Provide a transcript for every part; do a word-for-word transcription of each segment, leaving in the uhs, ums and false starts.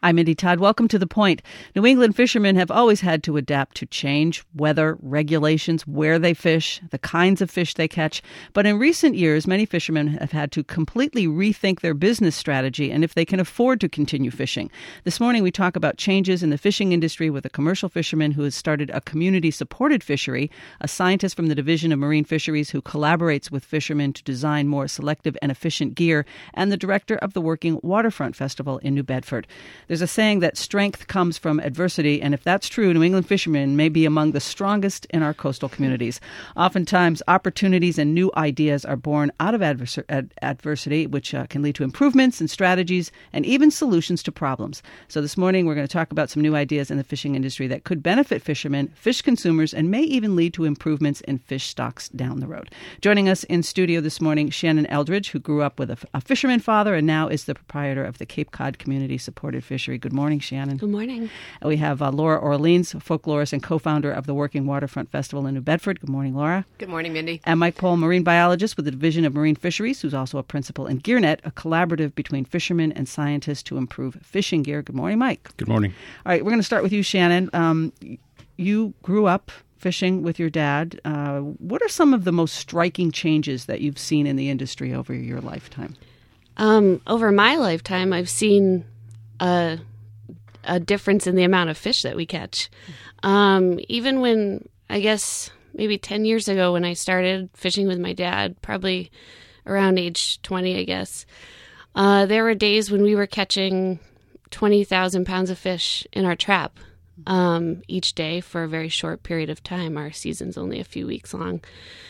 I'm Mindy Todd. Welcome to The Point. New England fishermen have always had to adapt to change, weather, regulations, where they fish, the kinds of fish they catch. But in recent years, many fishermen have had to completely rethink their business strategy and if they can afford to continue fishing. This morning, we talk about changes in the fishing industry with a commercial fisherman who has started a community-supported fishery, a scientist from the Division of Marine Fisheries who collaborates with fishermen to design more selective and efficient gear, and the director of the Working Waterfront Festival in New Bedford. There's a saying that strength comes from adversity, and if that's true, New England fishermen may be among the strongest in our coastal communities. Oftentimes, opportunities and new ideas are born out of advers- ad- adversity, which uh, can lead to improvements and strategies and even solutions to problems. So this morning, we're going to talk about some new ideas in the fishing industry that could benefit fishermen, fish consumers, and may even lead to improvements in fish stocks down the road. Joining us in studio this morning, Shannon Eldridge, who grew up with a, a fisherman father and now is the proprietor of the Cape Cod Community Supported Fishery. Good morning, Shannon. Good morning. And we have uh, Laura Orleans, folklorist and co-founder of the Working Waterfront Festival in New Bedford. Good morning, Laura. Good morning, Mindy. And Mike Pohl, marine biologist with the Division of Marine Fisheries, who's also a principal in GearNet, a collaborative between fishermen and scientists to improve fishing gear. Good morning, Mike. Good morning. All right, we're going to start with you, Shannon. Um, you grew up fishing with your dad. Uh, what are some of the most striking changes that you've seen in the industry over your lifetime? Um, over my lifetime, I've seen a, a difference in the amount of fish that we catch. Um, even when, I guess, maybe ten years ago when I started fishing with my dad, probably around age twenty, I guess, uh, there were days when we were catching twenty thousand pounds of fish in our trap um, each day for a very short period of time. Our season's only a few weeks long.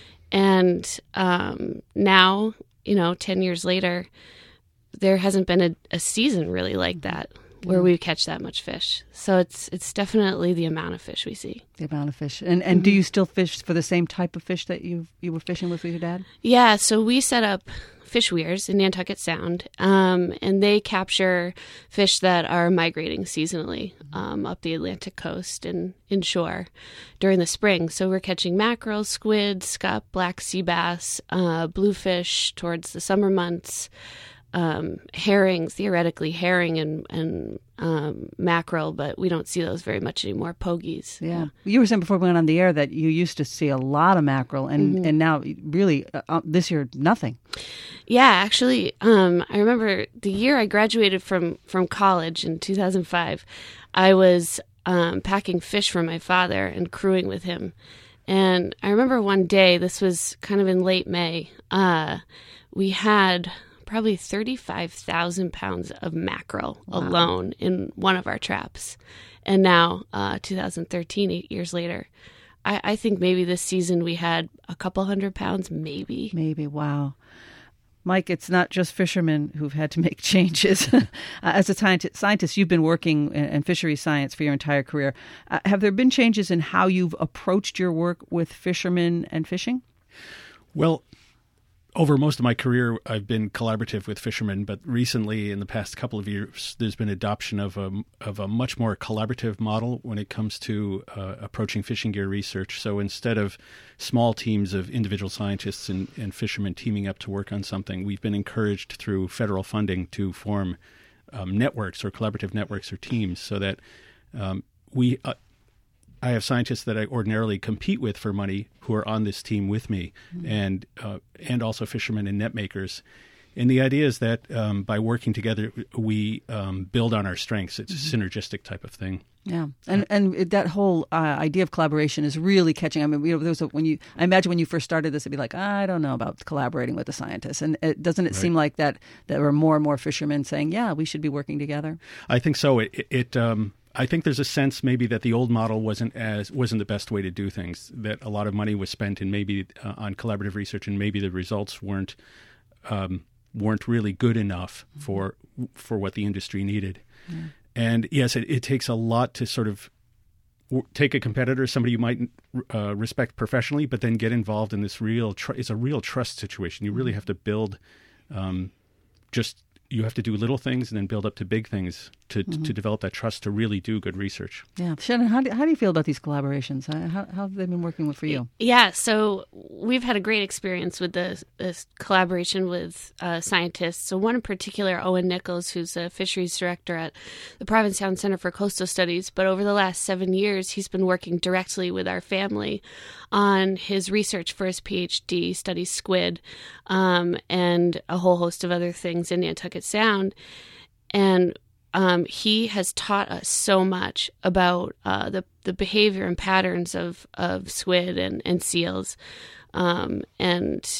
And um, now, you know, ten years later, there hasn't been a, a season really like that where we catch that much fish. So it's it's definitely the amount of fish we see. The amount of fish. And and mm-hmm. do you still fish for the same type of fish that you you were fishing with with your dad? Yeah, so we set up fish weirs in Nantucket Sound, um, and they capture fish that are migrating seasonally um, up the Atlantic coast and inshore during the spring. So we're catching mackerel, squid, scup, black sea bass, uh, bluefish towards the summer months, um, herring, theoretically herring and, and um, mackerel, but we don't see those very much anymore, pogies. Yeah. yeah. You were saying before we went on the air that you used to see a lot of mackerel, and, mm-hmm. and now really uh, this year, nothing. Yeah, actually, um, I remember the year I graduated from, from college in two thousand five, I was um, packing fish for my father and crewing with him. And I remember one day, this was kind of in late May, uh, we had probably thirty-five thousand pounds of mackerel wow. alone in one of our traps. And now, uh, two thousand thirteen, eight years later, I, I think maybe this season we had a couple hundred pounds, maybe. Maybe, wow. Mike, it's not just fishermen who've had to make changes. uh, as a scientist, scientist, you've been working in, in fisheries science for your entire career. Uh, have there been changes in how you've approached your work with fishermen and fishing? Well, over most of my career, I've been collaborative with fishermen, but recently, in the past couple of years, there's been adoption of a of a much more collaborative model when it comes to uh, approaching fishing gear research. So instead of small teams of individual scientists and, and fishermen teaming up to work on something, we've been encouraged through federal funding to form um, networks or collaborative networks or teams, so that um, we. Uh, I have scientists that I ordinarily compete with for money who are on this team with me, mm-hmm. and uh, and also fishermen and net makers. And the idea is that um, by working together, we um, build on our strengths. It's mm-hmm. a synergistic type of thing. Yeah, and and that whole uh, idea of collaboration is really catching. I mean, you know, there was a, when you I imagine when you first started this, it'd be like, I don't know about collaborating with a scientist, and it, doesn't it right. seem like that there were more and more fishermen saying, yeah, we should be working together? I think so. It. it, it um, I think there's a sense maybe that the old model wasn't as wasn't the best way to do things. That a lot of money was spent in maybe uh, on collaborative research, and maybe the results weren't um, weren't really good enough for for what the industry needed. Yeah. And yes, it, it takes a lot to sort of w- take a competitor, somebody you might uh, respect professionally, but then get involved in this real. Tr- it's a real trust situation. You really have to build um, just. you have to do little things and then build up to big things to, Mm-hmm. to develop that trust to really do good research. Yeah. Shannon, how do, how do you feel about these collaborations? How, how, how have they been working with for you? Yeah, so we've had a great experience with the, this collaboration with uh, scientists. So one in particular, Owen Nichols, who's a fisheries director at the Provincetown Center for Coastal Studies. But over the last seven years, he's been working directly with our family on his research for his PhD, studies squid, um, and a whole host of other things in Nantucket Sound. And um, he has taught us so much about uh, the, the behavior and patterns of, of squid and, and seals. Um, and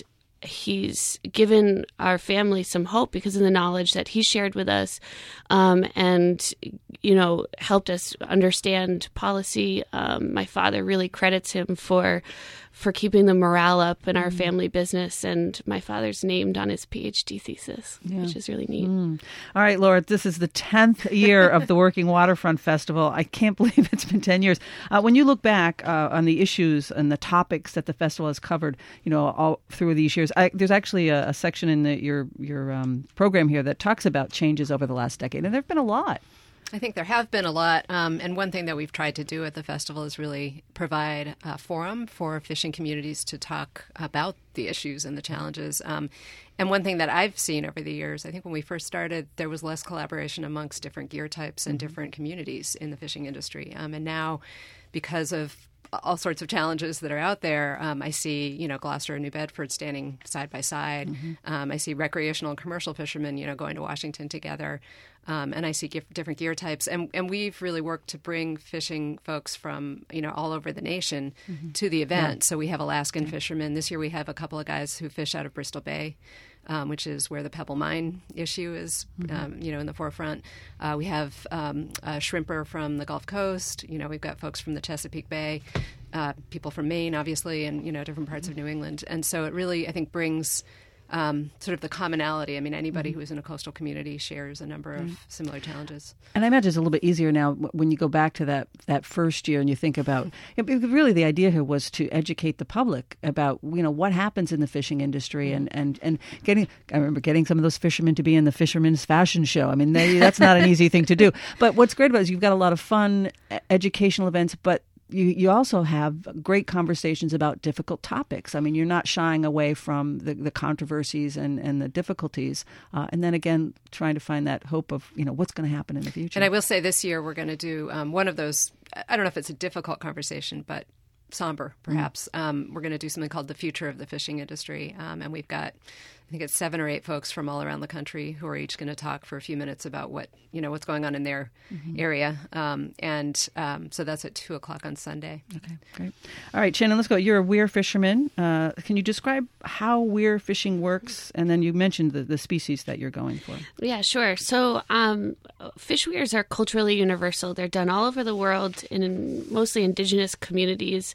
he's given our family some hope because of the knowledge that he shared with us, um, and, you know, helped us understand policy. Um, my father really credits him for for keeping the morale up in our Mm. family business, and my father's named on his PhD thesis, Yeah. which is really neat. Mm. All right, Laura, this is the tenth year of the Working Waterfront Festival. I can't believe it's been ten years. Uh, when you look back uh, on the issues and the topics that the festival has covered, you know, all through these years, I, there's actually a, a section in the, your your um, program here that talks about changes over the last decade, and there have been a lot. I think there have been a lot, um, and one thing that we've tried to do at the festival is really provide a forum for fishing communities to talk about the issues and the challenges. Um, and one thing that I've seen over the years, I think when we first started, there was less collaboration amongst different gear types and different communities in the fishing industry. Um, and now, because of all sorts of challenges that are out there, um, I see, you know, Gloucester and New Bedford standing side by side. Mm-hmm. Um, I see recreational and commercial fishermen, you know, going to Washington together. Um, and I see gif- different gear types. And, and we've really worked to bring fishing folks from, you know, all over the nation mm-hmm. to the event. Yeah. So we have Alaskan yeah. fishermen. This year we have a couple of guys who fish out of Bristol Bay, um, which is where the Pebble Mine issue is, mm-hmm. um, you know, in the forefront. Uh, we have um, a shrimper from the Gulf Coast. You know, we've got folks from the Chesapeake Bay, uh, people from Maine, obviously, and, you know, different parts mm-hmm. of New England. And so it really, I think, brings Um, sort of the commonality. I mean, anybody mm-hmm. who is in a coastal community shares a number of mm-hmm. similar challenges. And I imagine it's a little bit easier now when you go back to that, that first year and you think about, it, really the idea here was to educate the public about, you know, what happens in the fishing industry and, and, and getting, I remember getting some of those fishermen to be in the Fisherman's Fashion Show. I mean, they, that's not an easy thing to do. But what's great about it is you've got a lot of fun educational events, but You you also have great conversations about difficult topics. I mean, you're not shying away from the, the controversies and, and the difficulties. Uh, and then again, trying to find that hope of, you know, what's going to happen in the future. And I will say this year we're going to do um, one of those, I don't know if it's a difficult conversation, but somber, perhaps. Mm. Um, we're going to do something called the future of the fishing industry. Um, and we've got, I think it's seven or eight folks from all around the country who are each going to talk for a few minutes about what, you know, what's going on in their mm-hmm. area. Um, and um, so that's at two o'clock on Sunday. Okay, great. All right, Shannon, let's go. You're a weir fisherman. Uh, can you describe how weir fishing works? And then you mentioned the, the species that you're going for. Yeah, sure. So um, fish weirs are culturally universal. They're done all over the world in, in mostly indigenous communities.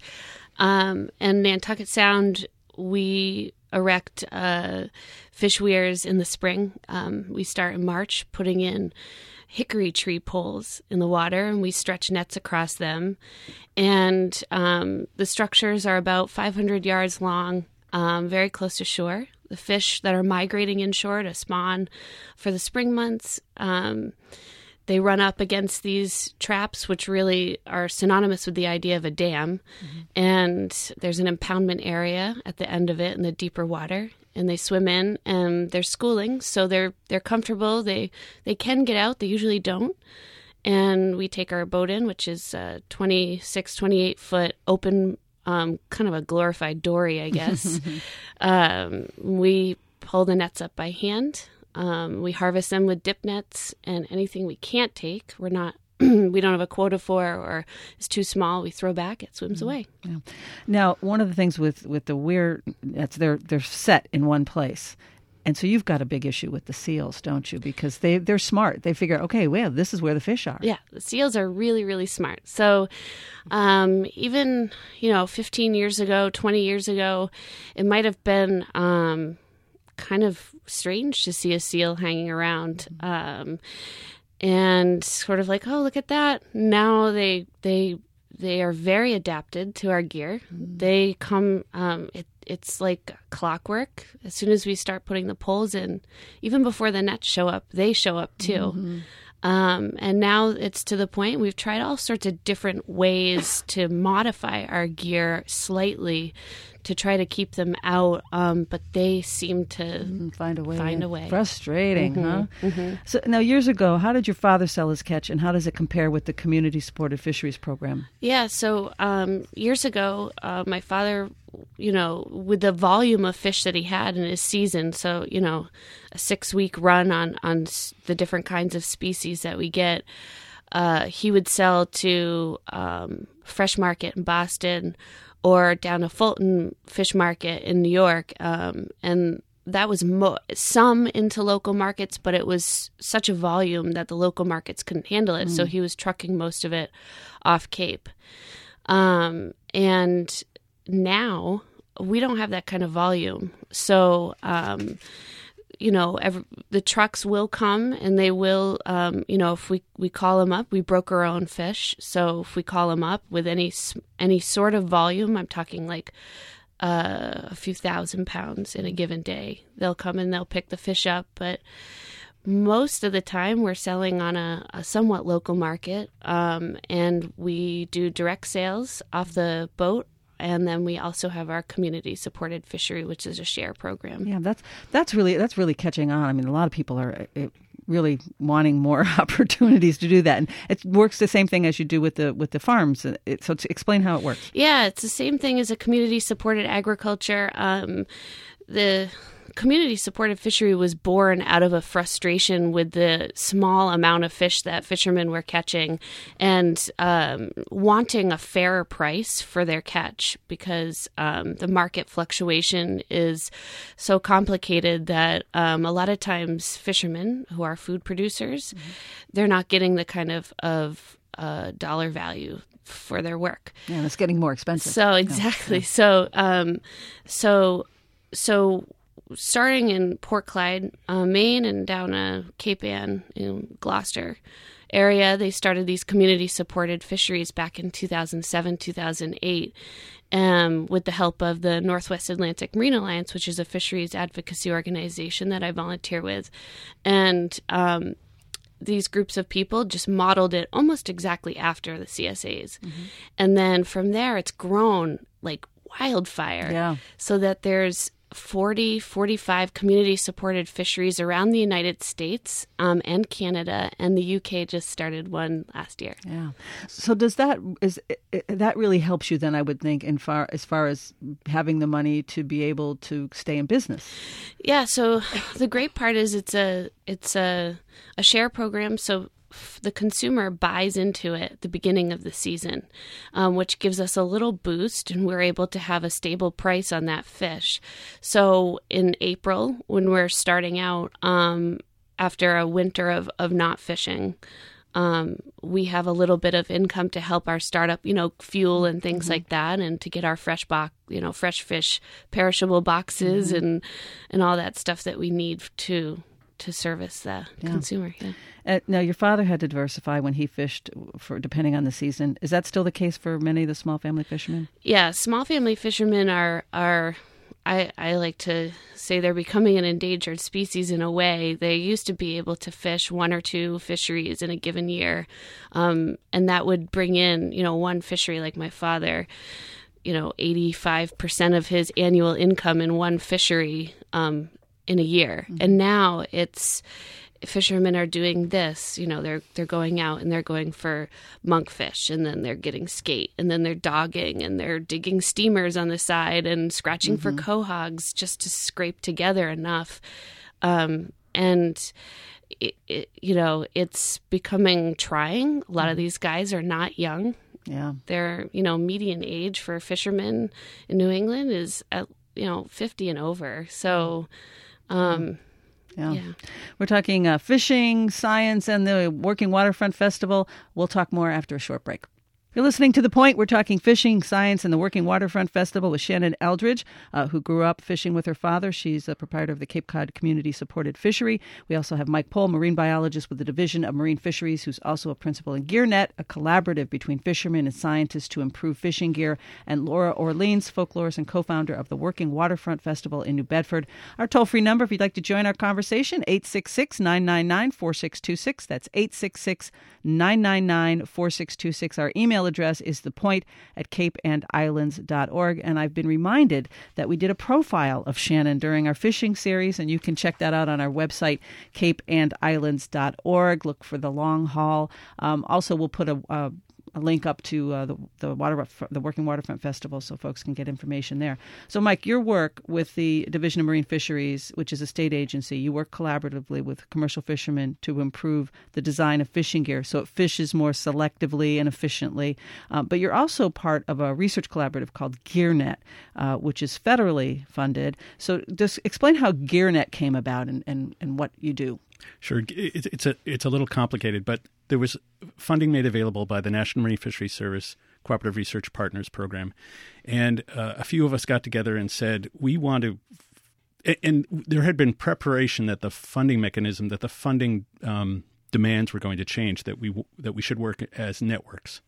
Um, and Nantucket Sound, we erect uh, fish weirs in the spring. Um, we start in March putting in hickory tree poles in the water, and we stretch nets across them. And um, the structures are about five hundred yards long, um, very close to shore. The fish that are migrating inshore to spawn for the spring months, um, they run up against these traps, which really are synonymous with the idea of a dam. Mm-hmm. And there's an impoundment area at the end of it in the deeper water. And they swim in, and they're schooling, so they're they're comfortable. They they can get out. They usually don't. And we take our boat in, which is a twenty-six, twenty-eight foot open, um, kind of a glorified dory, I guess. um, we pull the nets up by hand. Um, we harvest them with dip nets, and anything we can't take, we're not, we don't have a quota for, or it's too small, we throw back, it swims mm-hmm. away. Yeah. Now, one of the things with, with the weir nets, they're, they're set in one place. And so you've got a big issue with the seals, don't you? Because they, they're smart. They figure, okay, well, this is where the fish are. Yeah, the seals are really, really smart. So um, even, you know, fifteen years ago, twenty years ago, it might have been um, kind of strange to see a seal hanging around. Um, and sort of like, oh, look at that. Now they they they are very adapted to our gear. Mm-hmm. They come, um, it, it's like clockwork. As soon as we start putting the poles in, even before the nets show up, they show up too. Mm-hmm. Um, and now it's to the point we've tried all sorts of different ways to modify our gear slightly to try to keep them out, um, but they seem to mm-hmm. find a way. Find a way. Frustrating, mm-hmm. huh? Mm-hmm. So now, years ago, how did your father sell his catch, and how does it compare with the community-supported fisheries program? Yeah, so um, years ago, uh, my father, you know, with the volume of fish that he had in his season, so, you know, a six-week run on, on the different kinds of species that we get, uh, he would sell to um, Fresh Market in Boston or down to Fulton Fish Market in New York, um, and that was mo- some into local markets, but it was such a volume that the local markets couldn't handle it, mm. so he was trucking most of it off Cape. Um, and now we don't have that kind of volume, so um, you know, every, the trucks will come and they will, um, you know, if we, we call them up, we broker our own fish. So if we call them up with any any sort of volume, I'm talking like uh, a few thousand pounds in a given day, they'll come and they'll pick the fish up. But most of the time we're selling on a, a somewhat local market, um, and we do direct sales off the boat. And then we also have our community-supported fishery, which is a share program. Yeah, that's that's really that's really catching on. I mean, a lot of people are uh, really wanting more opportunities to do that, and it works the same thing as you do with the with the farms. It, so, to explain how it works. Yeah, it's the same thing as a community-supported agriculture. Um, the community-supported fishery was born out of a frustration with the small amount of fish that fishermen were catching and um, wanting a fairer price for their catch, because um, the market fluctuation is so complicated that um, a lot of times fishermen who are food producers, mm-hmm. they're not getting the kind of, of uh, dollar value for their work. Yeah, and it's getting more expensive. So exactly. Yeah. So, um, so, so, starting in Port Clyde, uh, Maine, and down to Cape Ann in Gloucester area, they started these community-supported fisheries back in two thousand seven, two thousand eight, um, with the help of the Northwest Atlantic Marine Alliance, which is a fisheries advocacy organization that I volunteer with. And um, these groups of people just modeled it almost exactly after the C S As. Mm-hmm. And then from there, it's grown like wildfire. Yeah. So that there's forty, forty-five community-supported fisheries around the United States um, and Canada, and the U K just started one last year. Yeah. So does that is that really helps you then? I would think, in far as far as having the money to be able to stay in business. Yeah. So the great part is it's a it's a a share program. So the consumer buys into it at the beginning of the season, um, which gives us a little boost, and we're able to have a stable price on that fish. So in April, when we're starting out, um, after a winter of, of not fishing, um, we have a little bit of income to help our startup, you know, fuel and things mm-hmm. like that, and to get our fresh box, you know, fresh fish, perishable boxes, mm-hmm. and and all that stuff that we need to to service the yeah. consumer. Yeah. Uh, now, your father had to diversify when he fished, for depending on the season. Is that still the case for many of the small family fishermen? Yeah, small family fishermen are, are I, I like to say they're becoming an endangered species in a way. They used to be able to fish one or two fisheries in a given year, um, and that would bring in, you know, one fishery like my father, you know, eighty-five percent of his annual income in one fishery um, in a year. Mm-hmm. And now it's... fishermen are doing this, you know, they're they're going out and they're going for monkfish, and then they're getting skate, and then they're dogging, and they're digging steamers on the side and scratching mm-hmm. for quahogs just to scrape together enough. Um, and, it, it, you know, it's becoming trying. A lot of these guys are not young. Yeah. Their, you know, median age for fishermen in New England is, at, you know, fifty and over. So, um Yeah. yeah. We're talking uh, fishing, science, and the Working Waterfront Festival. We'll talk more after a short break. You're listening to The Point. We're talking fishing, science, and the Working Waterfront Festival with Shannon Eldridge, uh, who grew up fishing with her father. She's a proprietor of the Cape Cod Community-Supported Fishery. We also have Mike Pohl, marine biologist with the Division of Marine Fisheries, who's also a principal in GearNet, a collaborative between fishermen and scientists to improve fishing gear, and Laura Orleans, folklorist and co-founder of the Working Waterfront Festival in New Bedford. Our toll-free number, if you'd like to join our conversation, eight six six, nine nine nine, four six two six. That's eight six six, nine nine nine, four six two six. Our email address is thepoint at cape and islands dot org. And I've been reminded that we did a profile of Shannon during our fishing series, and you can check that out on our website, cape and islands dot org. Look for the long haul. Um, also, we'll put a, a a link up to uh, the the water the Working Waterfront Festival, so folks can get information there. So, Mike, your work with the Division of Marine Fisheries, which is a state agency, you work collaboratively with commercial fishermen to improve the design of fishing gear so it fishes more selectively and efficiently. Uh, but you're also part of a research collaborative called GearNet, uh, which is federally funded. So, just explain how GearNet came about and, and, and what you do. Sure. It's, it's a it's a little complicated, but there was funding made available by the National Marine Fisheries Service Cooperative Research Partners Program. And uh, a few of us got together and said, we want to, and there had been preparation that the funding mechanism, that the funding um, demands were going to change, that we that we should work as networks.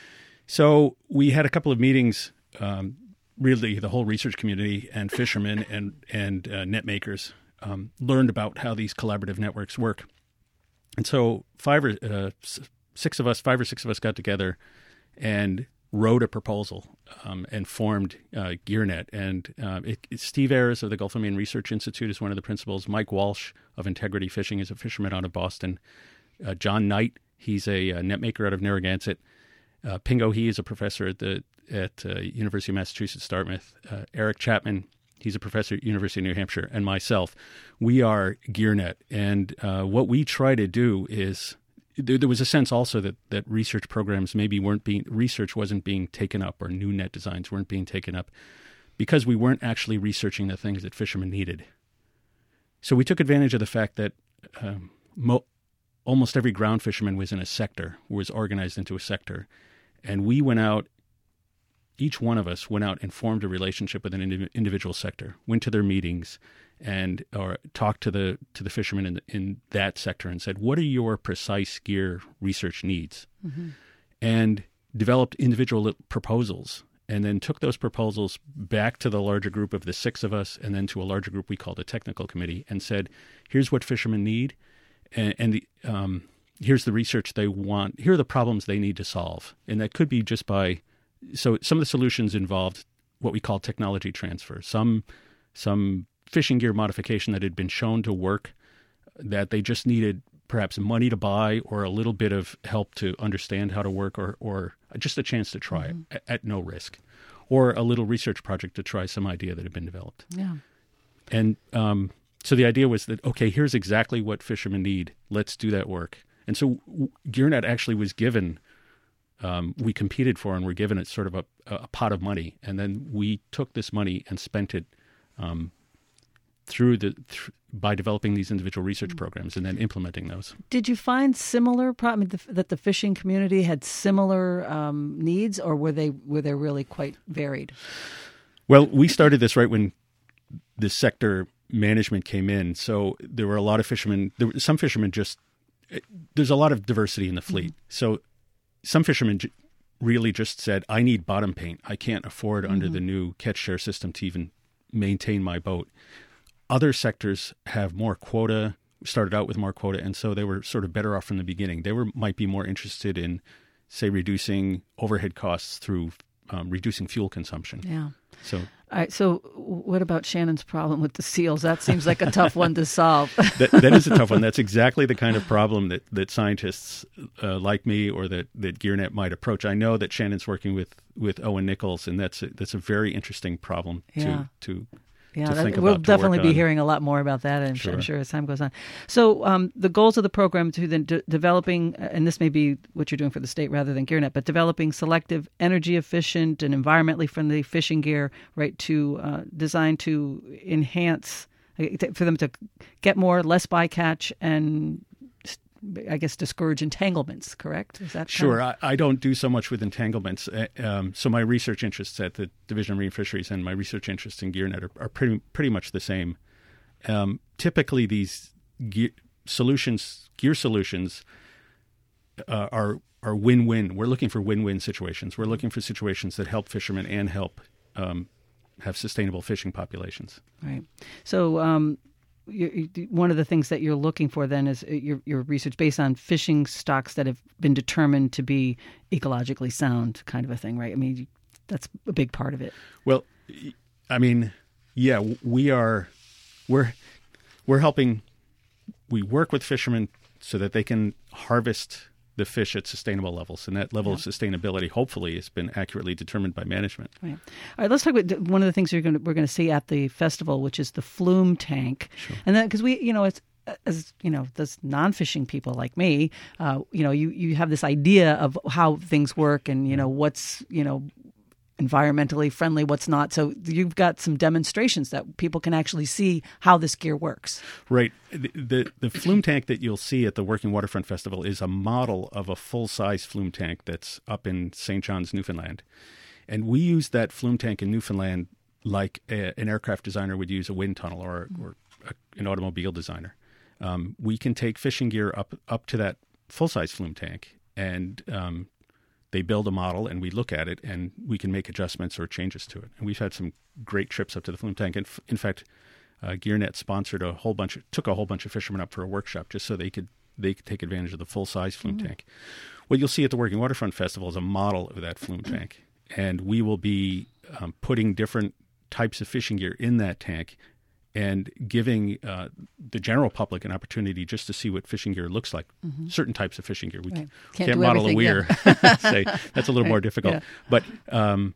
So we had a couple of meetings, um, really the whole research community and fishermen and, and uh, net makers. Um, learned about how these collaborative networks work. And so five or uh, six of us, five or six of us got together and wrote a proposal um, and formed uh, GearNet. And uh, it, it, Steve Ayres of the Gulf of Maine Research Institute is one of the principals. Mike Walsh of Integrity Fishing is a fisherman out of Boston. Uh, John Knight, he's a, a net maker out of Narragansett. Uh, Pingo He is a professor at the at uh, University of Massachusetts Dartmouth. Uh, Eric Chapman, he's a professor at University of New Hampshire, and myself. We are GearNet. And uh, what we try to do is, there, there was a sense also that, that research programs maybe weren't being, research wasn't being taken up, or new net designs weren't being taken up, because we weren't actually researching the things that fishermen needed. So we took advantage of the fact that um, mo- almost every ground fisherman was in a sector, was organized into a sector. And we went out, each one of us went out and formed a relationship with an indiv- individual sector, went to their meetings, and or talked to the to the fishermen in, the, in that sector and said, what are your precise gear research needs? Mm-hmm. And developed individual proposals, and then took those proposals back to the larger group of the six of us, and then to a larger group we called a technical committee, and said, here's what fishermen need, and, and the um, here's the research they want, here are the problems they need to solve. And that could be just by... So some of the solutions involved what we call technology transfer, some some fishing gear modification that had been shown to work, that they just needed perhaps money to buy or a little bit of help to understand how to work, or, or just a chance to try mm-hmm. it at, at no risk, or a little research project to try some idea that had been developed. Yeah. And um, so the idea was that, okay, here's exactly what fishermen need. Let's do that work. And so GearNet actually was given... Um, we competed for and were given it sort of a, a pot of money, and then we took this money and spent it um, through the th- by developing these individual research programs and then implementing those. Did you find similar pro- I mean, the, that the fishing community had similar um, needs, or were they were they really quite varied? Well, we started this right when the sector management came in, so there were a lot of fishermen. There were, some fishermen just there's a lot of diversity in the fleet, mm-hmm. so. Some fishermen really just said, I need bottom paint. I can't afford mm-hmm. under the new catch share system to even maintain my boat. Other sectors have more quota, started out with more quota, and so they were sort of better off from the beginning. They were might be more interested in, say, reducing overhead costs through um, reducing fuel consumption. Yeah. So, all right. So, what about Shannon's problem with the seals? That seems like a tough one to solve. that, that is a tough one. That's exactly the kind of problem that that scientists uh, like me or that, that GearNet might approach. I know that Shannon's working with, with Owen Nichols, and that's a, that's a very interesting problem yeah. to to. Yeah, to that, think we'll about, definitely be on. hearing a lot more about that, and sure. I'm sure as time goes on. So um, the goals of the program to then de- developing, and this may be what you're doing for the state rather than GearNet, but developing selective, energy efficient, and environmentally friendly fishing gear, right, to uh, designed to enhance, for them to get more, less bycatch, and I guess, discourage entanglements, correct? Is that Sure. kind of... I, I don't do so much with entanglements. Uh, um, so my research interests at the Division of Marine Fisheries and my research interests in GearNet are, are pretty pretty much the same. Um, typically, these gear solutions, gear solutions, uh, are are win-win. We're looking for win-win situations. We're looking for situations that help fishermen and help um, have sustainable fishing populations. Right. So um, you, you, one of the things that you're looking for then is your, your research based on fishing stocks that have been determined to be ecologically sound, kind of a thing, right? I mean, that's a big part of it. Well, I mean, yeah, we are, we're, we're helping, we work with fishermen so that they can harvest the fish at sustainable levels, and that level yeah. of sustainability, hopefully, has been accurately determined by management. Right. All right. Let's talk about one of the things you're going to, we're going to see at the festival, which is the flume tank, sure. and then because we, you know, it's as you know, those non-fishing people like me, uh, you know, you you have this idea of how things work, and you know what's you know. environmentally friendly, what's not. So you've got some demonstrations that people can actually see how this gear works. Right. The, the the flume tank that you'll see at the Working Waterfront Festival is a model of a full-size flume tank that's up in Saint John's, Newfoundland. And we use that flume tank in Newfoundland like a, an aircraft designer would use a wind tunnel or, or a, an automobile designer. Um, we can take fishing gear up, up to that full-size flume tank, and um, they build a model, and we look at it, and we can make adjustments or changes to it. And we've had some great trips up to the flume tank. And in fact, uh, GearNet sponsored a whole bunch, of, took a whole bunch of fishermen up for a workshop just so they could they could take advantage of the full size flume mm-hmm. tank. What you'll see at the Working Waterfront Festival is a model of that flume tank, and we will be um, putting different types of fishing gear in that tank and giving uh, the general public an opportunity just to see what fishing gear looks like. Mm-hmm. Certain types of fishing gear. We right. can't, can't model a weir. Yeah. Say, that's a little right. more difficult. Yeah. But um,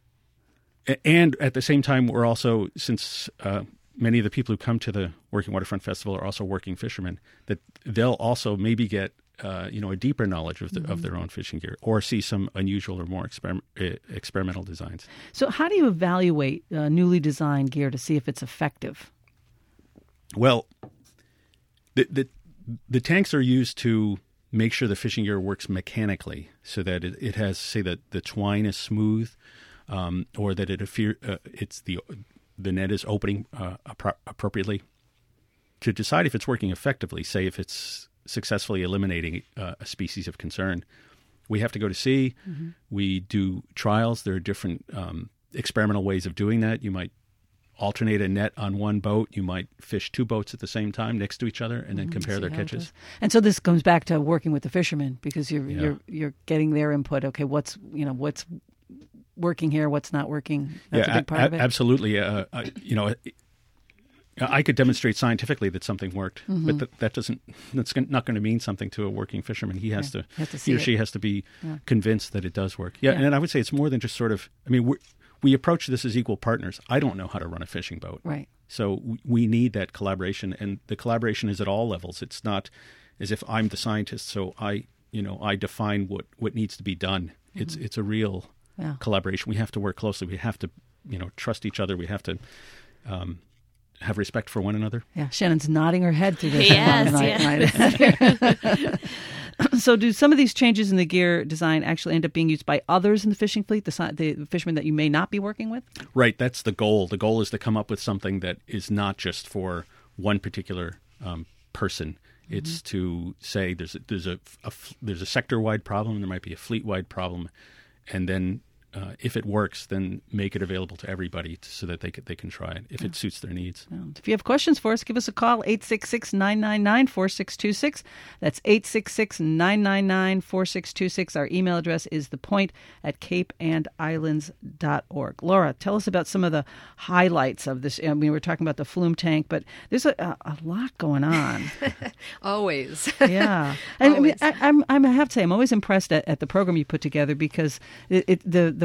and at the same time, we're also, since uh, many of the people who come to the Working Waterfront Festival are also working fishermen, that they'll also maybe get uh, you know a deeper knowledge of, the, mm-hmm. of their own fishing gear, or see some unusual or more exper- uh, experimental designs. So how do you evaluate uh, newly designed gear to see if it's effective? Well, the, the the tanks are used to make sure the fishing gear works mechanically, so that it, it has, say, that the twine is smooth, um, or that it appear, uh, it's the the net is opening uh, appro- appropriately. To decide if it's working effectively, say if it's successfully eliminating uh, a species of concern, we have to go to sea. Mm-hmm. We do trials. There are different um, experimental ways of doing that. You might alternate a net on one boat. You might fish two boats at the same time next to each other, and then compare their catches. And so this comes back to working with the fishermen, because you're yeah. you're you're getting their input. Okay, what's you know what's working here, what's not working. That's yeah, a big part a- of it. Absolutely. Uh, uh, you know, I could demonstrate scientifically that something worked, mm-hmm. but th- that doesn't. That's not going to mean something to a working fisherman. He has yeah, to. has to he or it. she has to be yeah. convinced that it does work. Yeah, yeah, and I would say it's more than just sort of. I mean, we're, we approach this as equal partners. I don't know how to run a fishing boat, right? So we need that collaboration, and the collaboration is at all levels. It's not as if I'm the scientist, so I, you know, I define what, what needs to be done. Mm-hmm. It's it's a real yeah. collaboration. We have to work closely. We have to, you know, trust each other. We have to um, have respect for one another. Yeah, Shannon's nodding her head through this. Yes, yeah. So do some of these changes in the gear design actually end up being used by others in the fishing fleet, the, the fishermen that you may not be working with? Right. That's the goal. The goal is to come up with something that is not just for one particular um, person. Mm-hmm. It's to say there's a, there's a, a there's a sector-wide problem. There might be a fleet-wide problem. And then uh, if it works, then make it available to everybody so that they can, they can try it if yeah. it suits their needs. Yeah. If you have questions for us, give us a call, eight six six, nine nine nine, four six two six. That's eight six six, nine nine nine, four six two six. Our email address is thepoint at cape and islands dot org. Laura, tell us about some of the highlights of this. I mean, we're talking about the flume tank, but there's a, a, a lot going on. Always. Yeah. And Always. I, mean, I, I'm, I'm, I have to say, I'm always impressed at, at the program you put together, because it, it, the, the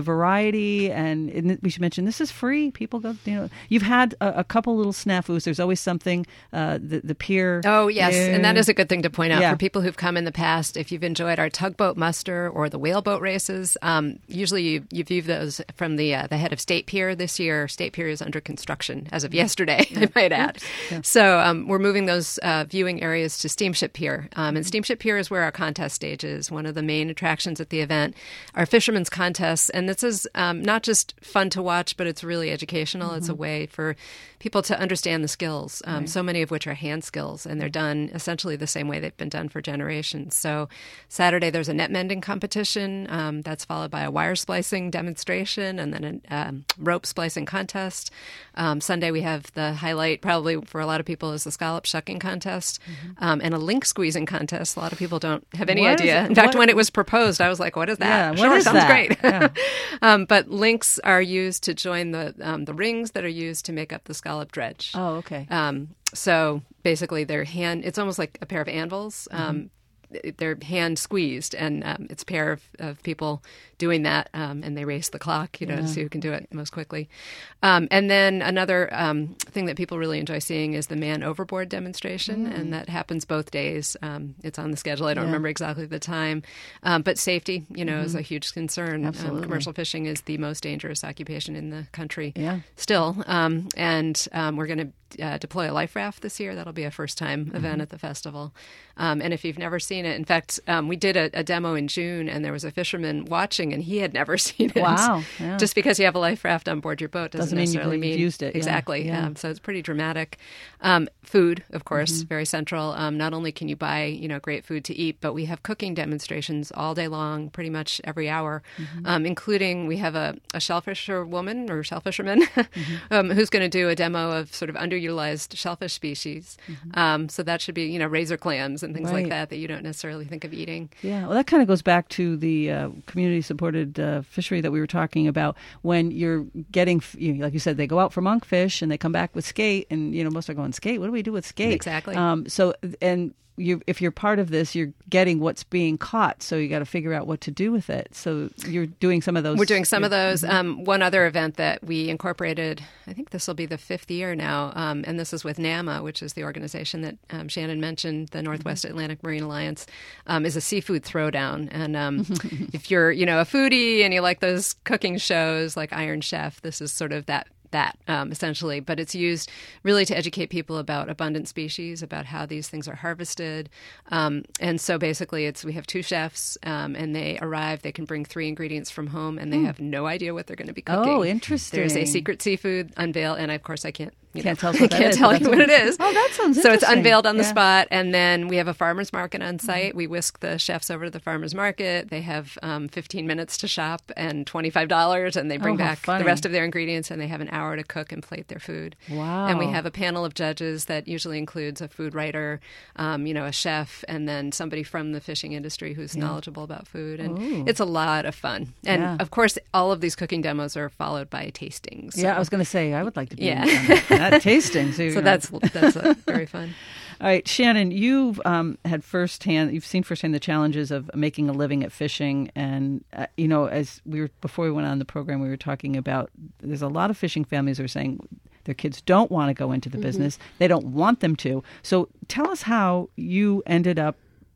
the variety, and, and we should mention this is free. People go, you know, you've had a, a couple little snafus. There's always something, uh, the, the pier. Oh, yes. Uh, and that is a good thing to point out yeah. for people who've come in the past. If you've enjoyed our tugboat muster or the whaleboat races, um, usually you, you view those from the uh, the head of State Pier. This year, State Pier is under construction as of yesterday, I might add. Yeah. So um, we're moving those uh, viewing areas to Steamship Pier. Um, and Steamship Pier is where our contest stage is, one of the main attractions at the event. Our fishermen's contests, and this is um, not just fun to watch, but it's really educational. Mm-hmm. It's a way for people to understand the skills, um, right. so many of which are hand skills, and they're done essentially the same way they've been done for generations. So Saturday there's a net mending competition um, that's followed by a wire splicing demonstration and then a um, rope splicing contest. Um, Sunday we have the highlight, probably for a lot of people, is the scallop shucking contest mm-hmm. um, and a link squeezing contest. A lot of people don't have any what idea. Is, In fact, what, when it was proposed, I was like, what is that? Yeah, sure, what is sounds that? great. Yeah. um, but links are used to join the um, the rings that are used to make up the scallop dredge. Oh, okay. Um, so basically, they're hand. It's almost like a pair of anvils. Um, mm-hmm. They're hand squeezed, and um, it's a pair of, of people doing that, um, and they race the clock, you know, yeah. to see who can do it most quickly. Um, and then another um, thing that people really enjoy seeing is the man overboard demonstration, mm. and that happens both days. Um, it's on the schedule. I don't yeah. remember exactly the time, um, but safety, you know, mm-hmm. is a huge concern. Absolutely. Um, commercial fishing is the most dangerous occupation in the country, yeah. still, um, and um, we're going to Uh, deploy a life raft this year. That'll be a first-time event mm-hmm. at the festival. Um, and if you've never seen it, in fact, um, we did a, a demo in June, and there was a fisherman watching, and he had never seen it. Wow! Yeah. Just because you have a life raft on board your boat doesn't, doesn't necessarily mean you've mean used it. Exactly. Yeah. Yeah. Um, so it's pretty dramatic. Um, food, of course, mm-hmm. very central. Um, not only can you buy, you know, great food to eat, but we have cooking demonstrations all day long, pretty much every hour, mm-hmm. um, including we have a, a shellfisher woman or shellfisherman mm-hmm. um, who's going to do a demo of sort of underutilized shellfish species. Mm-hmm. Um, so that should be, you know, razor clams and things right. like that that you don't necessarily think of eating. Yeah, well, that kind of goes back to the uh, community-supported uh, fishery that we were talking about. When you're getting, you know, like you said, they go out for monkfish and they come back with skate, and you know, most are going skate. What do we do with skate? Exactly. Um, so and. You, if you're part of this, you're getting what's being caught, so you got to figure out what to do with it. So you're doing some of those. We're doing some of those. Mm-hmm. Um, one other event that we incorporated, I think this will be the fifth year now, um, and this is with NAMA, which is the organization that um, Shannon mentioned, the Northwest mm-hmm. Atlantic Marine Alliance, um, is a seafood throwdown. And um, if you're, you know, a foodie and you like those cooking shows like Iron Chef, this is sort of that. that um, essentially, but it's used really to educate people about abundant species, about how these things are harvested. Um, and so basically it's, we have two chefs um, and they arrive, they can bring three ingredients from home and they mm. have no idea what they're going to be cooking. Oh, interesting. There's a secret seafood unveil, and of course I can't You can't know, tell us what I can't is, tell you what it is. Oh, that sounds so interesting. it's unveiled on the yeah. spot, and then we have a farmer's market on site. Mm-hmm. We whisk the chefs over to the farmer's market. They have um, fifteen minutes to shop and twenty-five dollars, and they bring oh, back funny. the rest of their ingredients, and they have an hour to cook and plate their food. Wow. And we have a panel of judges that usually includes a food writer, um, you know, a chef, and then somebody from the fishing industry who's yeah. knowledgeable about food. And Ooh. It's a lot of fun. And, yeah. of course, all of these cooking demos are followed by tastings. So. Yeah, I was going to say, I would like to be yeah. in that tasting. So, so that's that's a, very fun. All right, Shannon, you've um, had firsthand, you've seen firsthand the challenges of making a living at fishing, and uh, you know, as we were before we went on the program, we were talking about. There's a lot of fishing families who are saying their kids don't want to go into the mm-hmm. business; they don't want them to. So, tell us how you ended up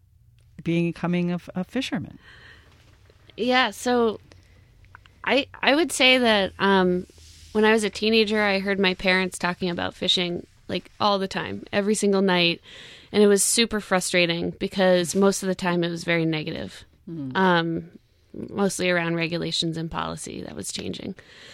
becoming a, a fisherman. Yeah, so I I would say that um, when I was a teenager, I heard my parents talking about fishing like all the time, every single night. And it was super frustrating because most of the time it was very negative, mm. um, mostly around regulations and policy that was changing.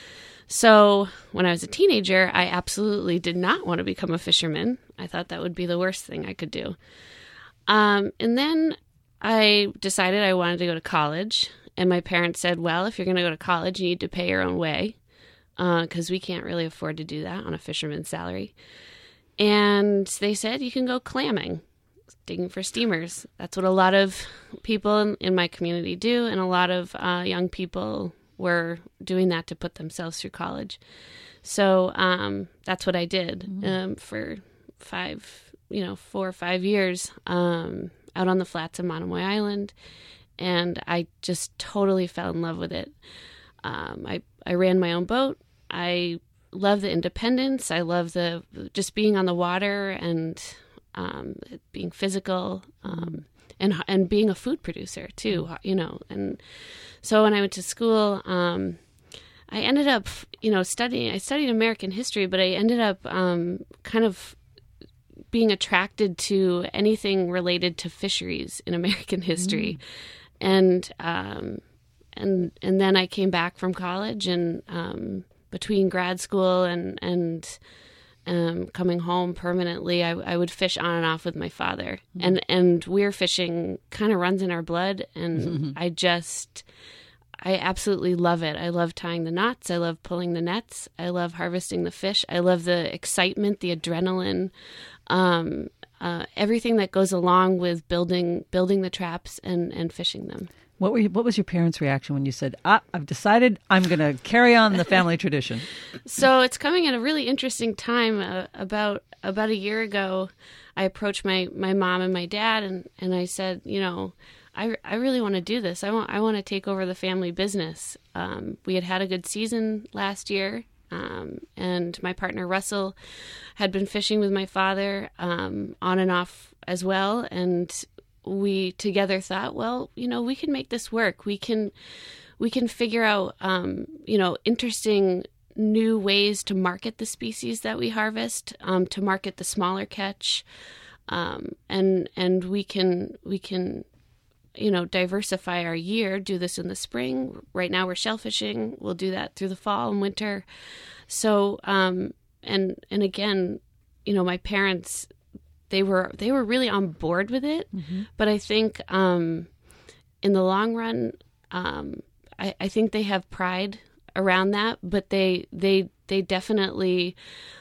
So when I was a teenager, I absolutely did not want to become a fisherman. I thought that would be the worst thing I could do. Um, and then I decided I wanted to go to college. And my parents said, well, if you're going to go to college, you need to pay your own way because uh, we can't really afford to do that on a fisherman's salary. And they said, you can go clamming, digging for steamers. That's what a lot of people in, in my community do. And a lot of uh, young people were doing that to put themselves through college. So um, that's what I did mm-hmm. um, for five, you know, four or five years um, out on the flats of Monomoy Island. And I just totally fell in love with it. um, I I ran my own boat. I love the independence. I love the just being on the water and um, being physical, um, and and being a food producer too. You know, and so when I went to school, um, I ended up, you know, studying. I studied American history, but I ended up um, kind of being attracted to anything related to fisheries in American history. Mm. And, um, and, and then I came back from college, and, um, between grad school and, and, um, coming home permanently, I, I would fish on and off with my father, mm. and, and weir fishing kind of runs in our blood. And mm-hmm. I just, I absolutely love it. I love tying the knots. I love pulling the nets. I love harvesting the fish. I love the excitement, the adrenaline, um, uh, everything that goes along with building building the traps and, and fishing them. What were you, what was your parents' reaction when you said, "Ah, I've decided I'm going to carry on the family tradition"? So it's coming at a really interesting time. Uh, about about a year ago, I approached my, my mom and my dad, and, and I said, you know, I, I really want to do this. I want I want to take over the family business. Um, we had had a good season last year. Um, and my partner, Russell, had been fishing with my father um, on and off as well. And we together thought, well, you know, we can make this work. We can we can figure out, um, you know, interesting new ways to market the species that we harvest, um, to market the smaller catch. Um, and and we can we can, you know, diversify our year, do this in the spring. Right now we're shellfishing. We'll do that through the fall and winter. So, um, and, and again, you know, my parents, they were, they were really on board with it. Mm-hmm. But I think, um, in the long run, um, I, I think they have pride around that, but they, they, they definitely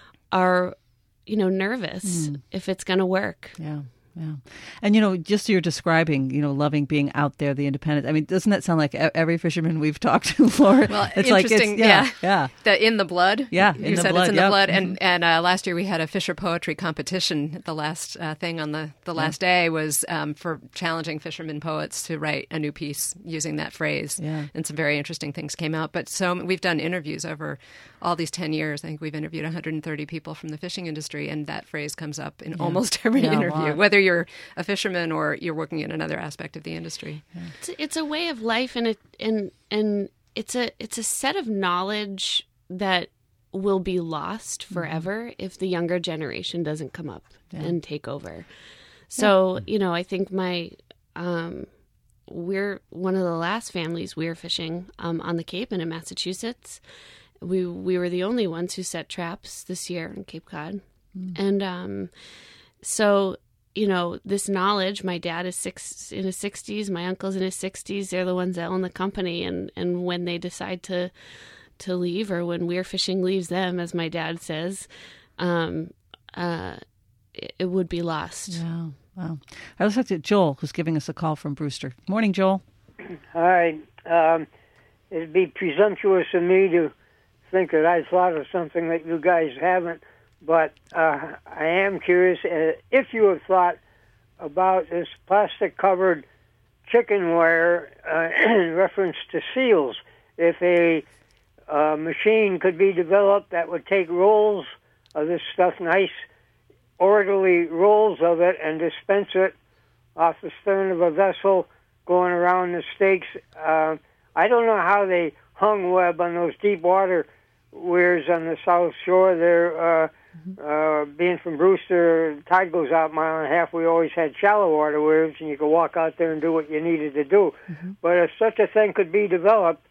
are, you know, nervous mm. if it's going to work. Yeah. Yeah. And, you know, just you're describing, you know, loving being out there, the independent. I mean, doesn't that sound like every fisherman we've talked to, Laura? Well, it's interesting. Like it's, yeah, yeah. Yeah. The in the blood. Yeah. You in the said blood, it's in the yep. blood. Mm-hmm. And, and uh, last year we had a Fisher poetry competition. The last uh, thing on the, the last yeah. day was um, for challenging fishermen poets to write a new piece using that phrase. Yeah. And some very interesting things came out. But so we've done interviews over all these ten years. I think we've interviewed one hundred thirty people from the fishing industry, and that phrase comes up in yeah. almost every yeah, interview, whether you're a fisherman or you're working in another aspect of the industry. Yeah. It's, it's a way of life, and it and and it's a it's a set of knowledge that will be lost forever mm-hmm. if the younger generation doesn't come up yeah. and take over. So yeah. you know, I think my um, we're one of the last families weir fishing um, on the Cape and in Massachusetts. We we were the only ones who set traps this year in Cape Cod. Mm. And um, so, you know, this knowledge, my dad is six in his sixties, my uncle's in his sixties. They're the ones that own the company. And, and when they decide to to leave, or when weir fishing leaves them, as my dad says, um, uh, it, it would be lost. Wow. Wow. I was talking to Joel, who's giving us a call from Brewster. Morning, Joel. Hi. Um, it'd be presumptuous of me to think that I thought of something that you guys haven't, but uh, I am curious uh, if you have thought about this plastic-covered chicken wire uh, in reference to seals. If a uh, machine could be developed that would take rolls of this stuff, nice, orderly rolls of it, and dispense it off the stern of a vessel going around the stakes. Uh, I don't know how they hung web on those deep water weirs on the South Shore. They're, uh, uh, being from Brewster, tide goes out a mile and a half. We always had shallow water weirs, and you could walk out there and do what you needed to do. Mm-hmm. But if such a thing could be developed,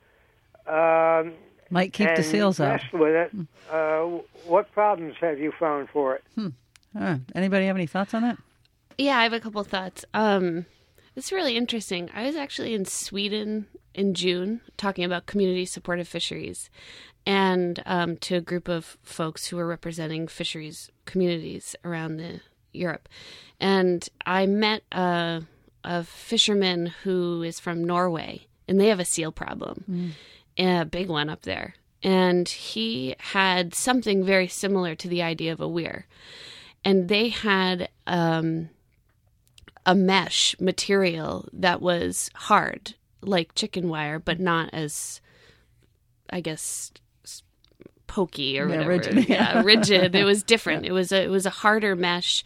um, might keep the seals out. With it, uh, what problems have you found for it? Hmm. Uh, anybody have any thoughts on that? Yeah, I have a couple thoughts. Um, it's really interesting. I was actually in Sweden in June talking about community supportive fisheries, and um, to a group of folks who were representing fisheries communities around the Europe. And I met a, a fisherman who is from Norway, and they have a seal problem, mm. a big one up there. And he had something very similar to the idea of a weir. And they had um, a mesh material that was hard, like chicken wire, but not as I guess, pokey or Yeah, whatever. rigid. Yeah, rigid. It was different. It was a, it was a harder mesh.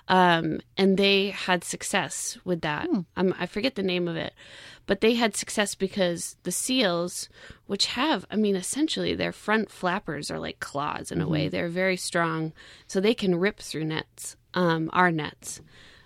Um, and they had success with that. Hmm. Um, I forget the name of it, but they had success because the seals, which have, I mean, essentially their front flappers are like claws in a Mm-hmm. way. They're very strong, so they can rip through nets, um, our nets.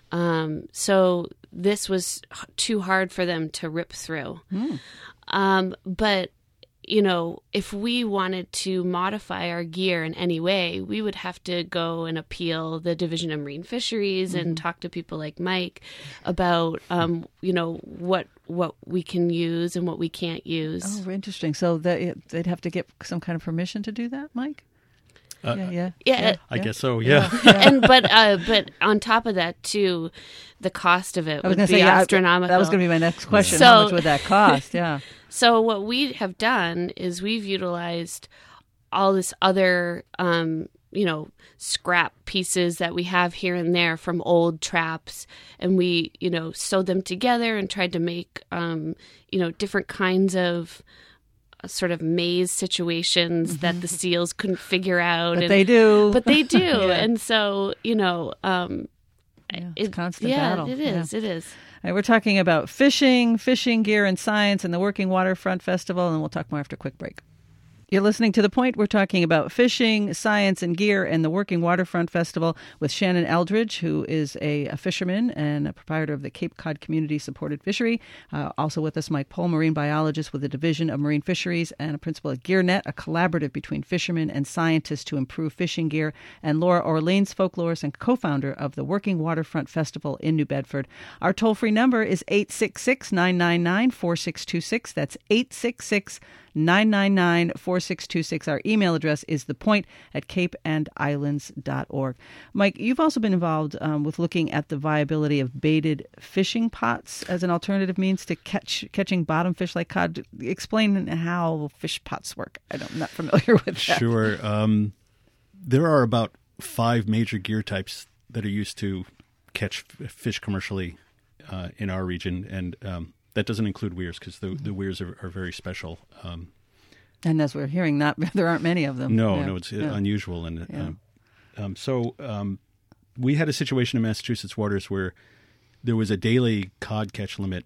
Um, so this was h- too hard for them to rip through. Hmm. Um, but you know, if we wanted to modify our gear in any way, we would have to go and appeal the Division of Marine Fisheries and talk to people like Mike about, um, you know, what what we can use and what we can't use. Oh, interesting. So they, they'd have to get some kind of permission to do that, Mike? Uh, yeah, yeah. Yeah, I guess so. Yeah. and but uh, but on top of that too, the cost of it I was would going be to say, yeah, astronomical. that was going to be my next question. So- How much would that cost? Yeah. So what we have done is we've utilized all this other, um, you know, scrap pieces that we have here and there from old traps, and we, you know, sewed them together and tried to make, um, you know, different kinds of uh, sort of maze situations that the seals couldn't figure out. But and, they do. But they do, Yeah. and so you know, um, Yeah, it's a constant yeah, battle. it is. It is. All right, we're talking about fishing, fishing gear and science, and the Working Waterfront Festival, and we'll talk more after a quick break. You're listening to The Point. We're talking about fishing, science, and gear and the Working Waterfront Festival with Shannon Eldridge, who is a, a fisherman and a proprietor of the Cape Cod Community Supported Fishery. Uh, also with us, Mike Pohl, marine biologist with the Division of Marine Fisheries and a principal at GearNet, a collaborative between fishermen and scientists to improve fishing gear, and Laura Orleans, folklorist and co-founder of the Working Waterfront Festival in New Bedford. Our toll-free number is eight six six, nine nine nine, four six two six. That's eight six six, nine nine nine, four six two six. Our email address is thepoint at cape and islands dot org. Mike, you've also been involved um, with looking at the viability of baited fishing pots as an alternative means to catch catching bottom fish like cod. Explain how fish pots work. I don't, I'm not familiar with that. Sure. Um, there are about five major gear types that are used to catch f- fish commercially uh, in our region, and um, that doesn't include weirs because the, the weirs are, are very special. Um, And as we're hearing, not there aren't many of them. no, Yeah. no, it's uh, Yeah. unusual. And Yeah. um, um, so um, we had a situation in Massachusetts waters where there was a daily cod catch limit,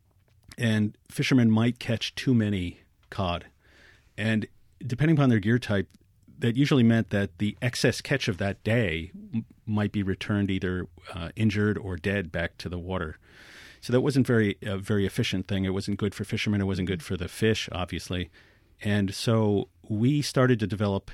and fishermen might catch too many cod. And depending upon their gear type, that usually meant that the excess catch of that day m- might be returned either uh, injured or dead back to the water. So that wasn't very a very efficient thing. It wasn't good for fishermen. It wasn't good for the fish, obviously. And so we started to develop.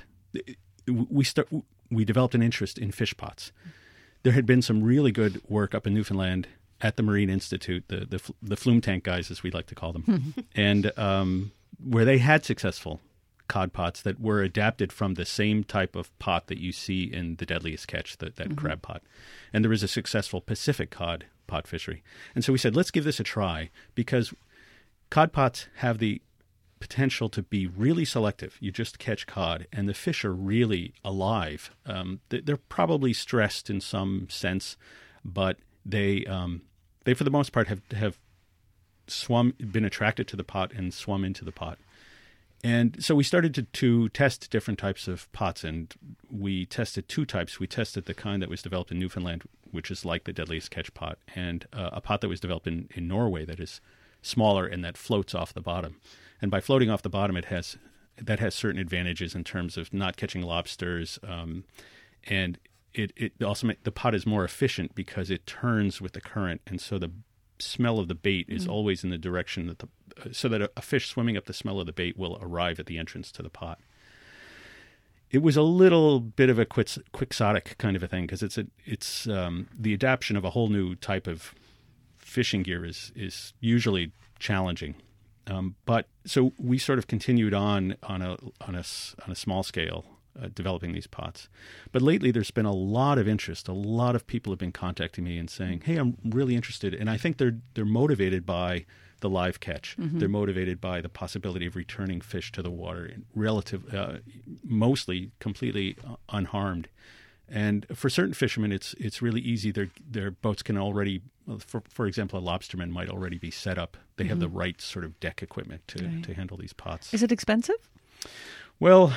We start. We developed an interest in fish pots. There had been some really good work up in Newfoundland at the Marine Institute, the the, the flume tank guys, as we like to call them, and um, where they had successful cod pots that were adapted from the same type of pot that you see in the Deadliest Catch, that, that mm-hmm. crab pot. And there was a successful Pacific cod pot fishery. And so we said, let's give this a try, because cod pots have the potential to be really selective. You just catch cod, and the fish are really alive. Um, they're probably stressed in some sense, but they, um, they for the most part, have have swum, been attracted to the pot and swum into the pot. And so we started to, to test different types of pots, and we tested two types. We tested the kind that was developed in Newfoundland, which is like the Deadliest Catch pot, and uh, a pot that was developed in, in Norway that is smaller and that floats off the bottom. And by floating off the bottom, it has that has certain advantages in terms of not catching lobsters, um, and it, it also make, the pot is more efficient because it turns with the current, and so the smell of the bait is mm-hmm. always in the direction that the uh, so that a, a fish swimming up the smell of the bait will arrive at the entrance to the pot. It was a little bit of a quix, quixotic kind of a thing, because it's a it's um, the adaptation of a whole new type of fishing gear is is usually challenging. Um, but so we sort of continued on on a on a on a small scale, uh, developing these pots. But lately, there's been a lot of interest. A lot of people have been contacting me and saying, "Hey, I'm really interested." And I think they're they're motivated by the live catch. Mm-hmm. They're motivated by the possibility of returning fish to the water, in relative, uh, mostly completely unharmed. And for certain fishermen, it's it's really easy. Their their boats can already, for for example, a lobsterman might already be set up. They mm-hmm. have the right sort of deck equipment to, right. to handle these pots. Is it expensive? Well,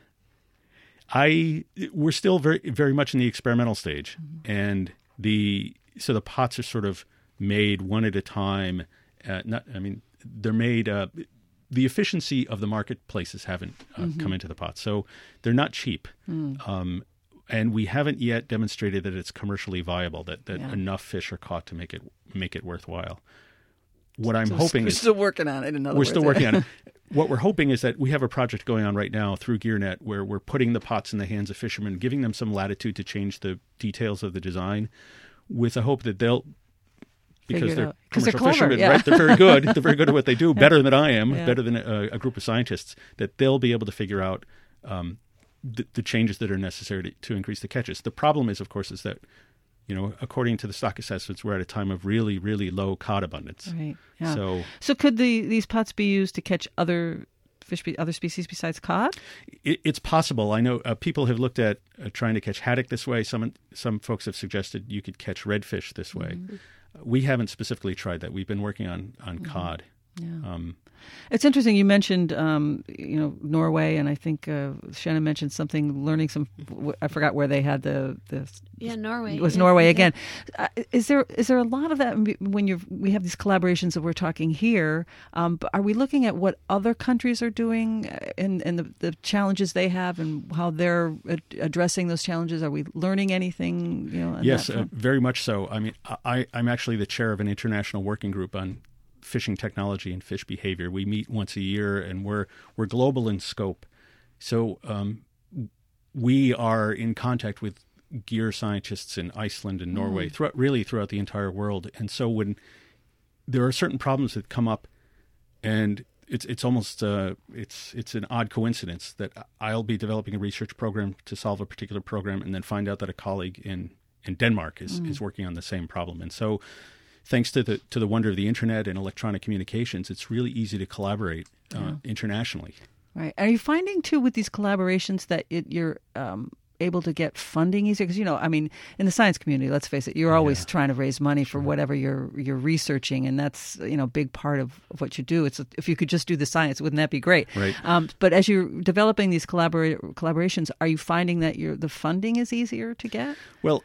I we're still very very much in the experimental stage, mm-hmm. and the so the pots are sort of made one at a time. Uh, not, I mean, they're made. Uh, the efficiency of the marketplaces haven't uh, mm-hmm. come into the pots, so they're not cheap. Mm. Um, and we haven't yet demonstrated that it's commercially viable, that, that yeah. enough fish are caught to make it make it worthwhile. What I'm so hoping we're is... We're still working on it, in other We're words. still working on it. What we're hoping is that we have a project going on right now through GearNet where we're putting the pots in the hands of fishermen, giving them some latitude to change the details of the design with the hope that they'll... Because they're commercial they're clever, fishermen, yeah. right? They're very good. They're very good at what they do, yeah. better than I am, yeah. better than a, a group of scientists, that they'll be able to figure out um, the, the changes that are necessary to, to increase the catches. The problem is, of course, is that, you know, according to the stock assessments, we're at a time of really, really low cod abundance. Right. Yeah. So, so could the these pots be used to catch other fish, other species besides cod? It, it's possible. I know uh, people have looked at uh, trying to catch haddock this way. Some some folks have suggested you could catch redfish this way. Mm-hmm. We haven't specifically tried that. We've been working on, on mm-hmm. cod. Yeah. Um, it's interesting. You mentioned, um, you know, Norway, and I think uh, Shannon mentioned something. Learning some. I forgot where they had the. the yeah, Norway. It was yeah. Norway yeah. again. Uh, is there is there a lot of that when you're we have these collaborations that we're talking here? Um, but are we looking at what other countries are doing and and the, the challenges they have and how they're ad- addressing those challenges? Are we learning anything? You know. On yes, that uh, very much so. I mean, I, I'm actually the chair of an international working group on fishing technology and fish behavior. We meet once a year, and we're we're global in scope. So um, we are in contact with gear scientists in Iceland and Norway, mm. throughout, really throughout the entire world. And so when there are certain problems that come up, and it's it's almost uh, it's it's an odd coincidence that I'll be developing a research program to solve a particular program, and then find out that a colleague in in Denmark is mm. is working on the same problem. And so, thanks to the to the wonder of the internet and electronic communications, it's really easy to collaborate uh, yeah. internationally. Right. Are you finding too with these collaborations that it, you're um, able to get funding easier? Because, you know, I mean, in the science community, let's face it, you're always yeah. trying to raise money for whatever you're you're researching, and that's, you know, a big part of, of what you do. It's if you could just do the science, wouldn't that be great? Right. Um, but as you're developing these collabora- collaborations, are you finding that you're, the funding is easier to get? Well,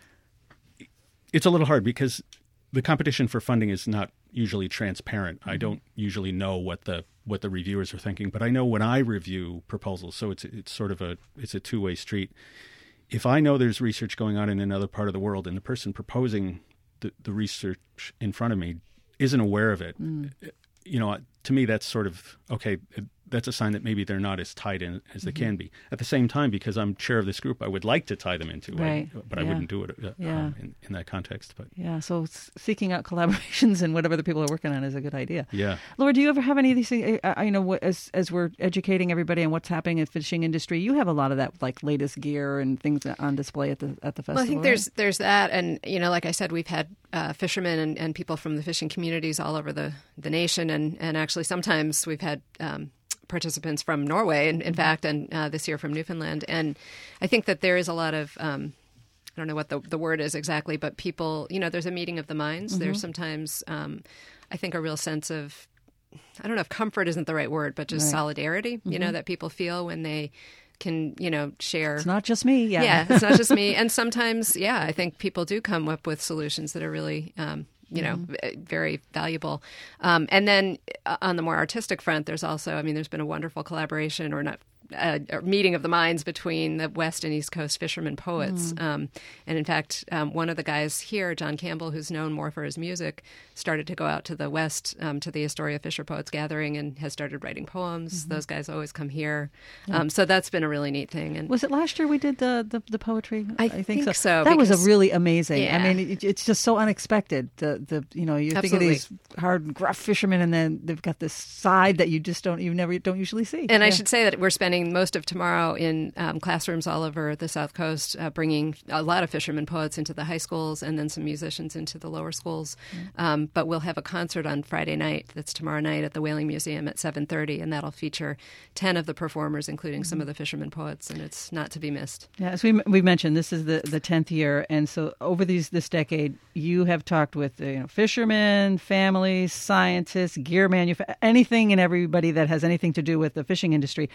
it's a little hard because the competition for funding is not usually transparent. Mm-hmm. I don't usually know what the what the reviewers are thinking, but I know when I review proposals, so it's it's sort of a it's a two-way street. If I know there's research going on in another part of the world and the person proposing the, the research in front of me isn't aware of it, mm. you know, to me that's sort of, okay, that's a sign that maybe they're not as tied in as they mm-hmm. can be. At the same time, because I'm chair of this group, I would like to tie them into right. it, but yeah. I wouldn't do it uh, yeah. um, in, in that context. But yeah, so seeking out collaborations and whatever the people are working on is a good idea. Yeah, Laura, do you ever have any of these things? I, I know as as we're educating everybody on what's happening in the fishing industry, you have a lot of that, like latest gear and things on display at the at the festival. Well, I think right? there's there's that, and you know, like I said, we've had uh, fishermen and, and people from the fishing communities all over the the nation, and and actually sometimes we've had. Um, participants from Norway, in, in fact, and uh, this year from Newfoundland. And I think that there is a lot of, um, I don't know what the, the word is exactly, but people, you know, there's a meeting of the minds. Mm-hmm. There's sometimes, um, I think, a real sense of, I don't know if comfort isn't the right word, but just right. solidarity, mm-hmm. you know, that people feel when they can, you know, share. It's not just me. Yeah. Yeah, it's not just me. And sometimes, yeah, I think people do come up with solutions that are really, um, you know, mm-hmm. very valuable. Um, and then uh, on the more artistic front, there's also, I mean, there's been a wonderful collaboration or not a, a meeting of the minds between the West and East Coast fishermen poets. Mm. Um, and in fact, um, one of the guys here, John Campbell, who's known more for his music, started to go out to the West, um, to the Astoria Fisher Poets Gathering, and has started writing poems. Mm-hmm. Those guys always come here. Yeah. Um, so that's been a really neat thing. And was it last year we did the, the, the poetry? I, I think, think so. so that because, was a really amazing. Yeah. I mean, it, it's just so unexpected. The, the you know, you think of these hard, gruff fishermen, and then they've got this side that you just don't, you never don't usually see. And yeah. I should say that we're spending most of tomorrow in um, classrooms all over the South Coast, uh, bringing a lot of fishermen poets into the high schools and then some musicians into the lower schools. Mm-hmm. Um, but we'll have a concert on Friday night. That's tomorrow night at the Whaling Museum at seven thirty, and that'll feature ten of the performers, including mm-hmm. some of the fishermen poets, and it's not to be missed. Yeah, as we we mentioned, this is the, the tenth year, and so over these this decade, you have talked with you know fishermen, families, scientists, gear manufacturers, anything and everybody that has anything to do with the fishing industry. So when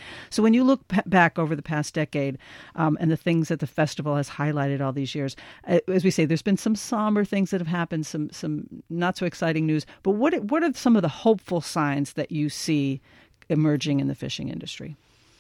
when you look p- back over the past decade um, and the things that the festival has highlighted all these years, uh, as we say, there's been some somber things that have happened, some some not so exciting news. But what what are some of the hopeful signs that you see emerging in the fishing industry?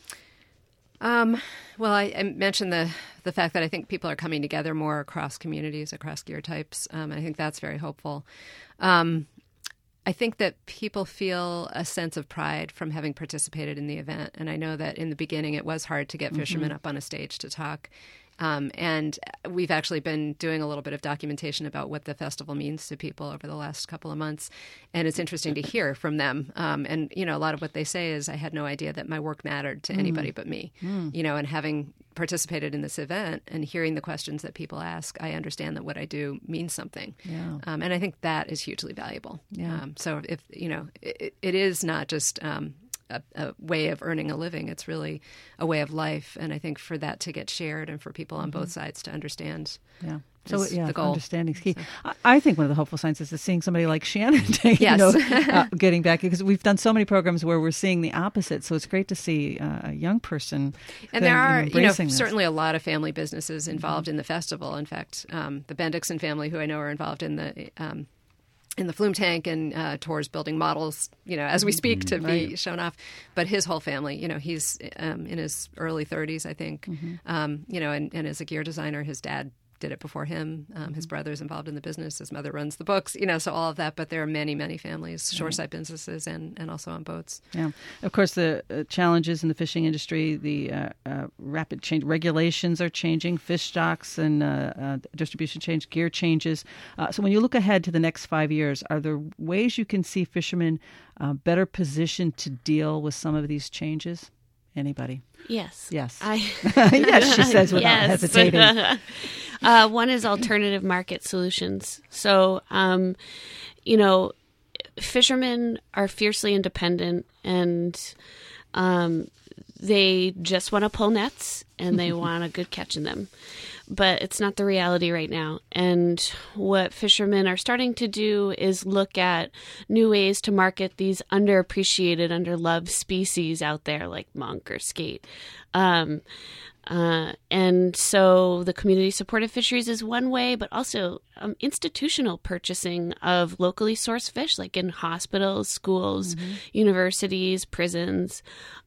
Um, well, I, I mentioned the the fact that I think people are coming together more across communities, across gear types. Um, I think that's very hopeful. Um, I think that people feel a sense of pride from having participated in the event. And I know that in the beginning it was hard to get fishermen mm-hmm. up on a stage to talk. Um, and we've actually been doing a little bit of documentation about what the festival means to people over the last couple of months. And it's interesting to hear from them. Um, and, you know, a lot of what they say is, I had no idea that my work mattered to mm. anybody but me. Mm. You know, and having participated in this event and hearing the questions that people ask, I understand that what I do means something. Yeah. Um, and I think that is hugely valuable. Yeah. Um, so if, you know, it, it is not just um, A, a way of earning a living. It's really a way of life. And I think for that to get shared and for people on mm-hmm. both sides to understand yeah. So, yeah, the goal. Understanding is key. So. I, I think one of the hopeful signs is seeing somebody like Shannon take, yes. you know, uh, getting back, because we've done so many programs where we're seeing the opposite. So it's great to see uh, a young person. And then, there are, you know, you know this. certainly a lot of family businesses involved mm-hmm. in the festival. In fact, um, the Bendixson family, who I know are involved in the um, in the flume tank and uh, tours building models, you know, as we speak to right. be shown off. But his whole family, you know, he's um, in his early thirties, I think, mm-hmm. um, you know, and, and as a gear designer, his dad did it before him. Um, his brother's involved in the business. His mother runs the books, you know, so all of that. But there are many, many families, shoreside businesses and, and also on boats. Yeah. Of course, the uh, challenges in the fishing industry, the uh, uh, rapid change, regulations are changing, fish stocks and uh, uh, distribution change, gear changes. Uh, so when you look ahead to the next five years, are there ways you can see fishermen uh, better positioned to deal with some of these changes? Anybody? Yes. Yes. I, yes, she says without yes. hesitating. uh, one is alternative market solutions. So, um, you know, fishermen are fiercely independent and um, they just want to pull nets and they want a good catch in them. But it's not the reality right now. And what fishermen are starting to do is look at new ways to market these underappreciated, underloved species out there like monk or skate. Um, uh, and so the community supported fisheries is one way, but also um, institutional purchasing of locally sourced fish, like in hospitals, schools, mm-hmm. universities, prisons,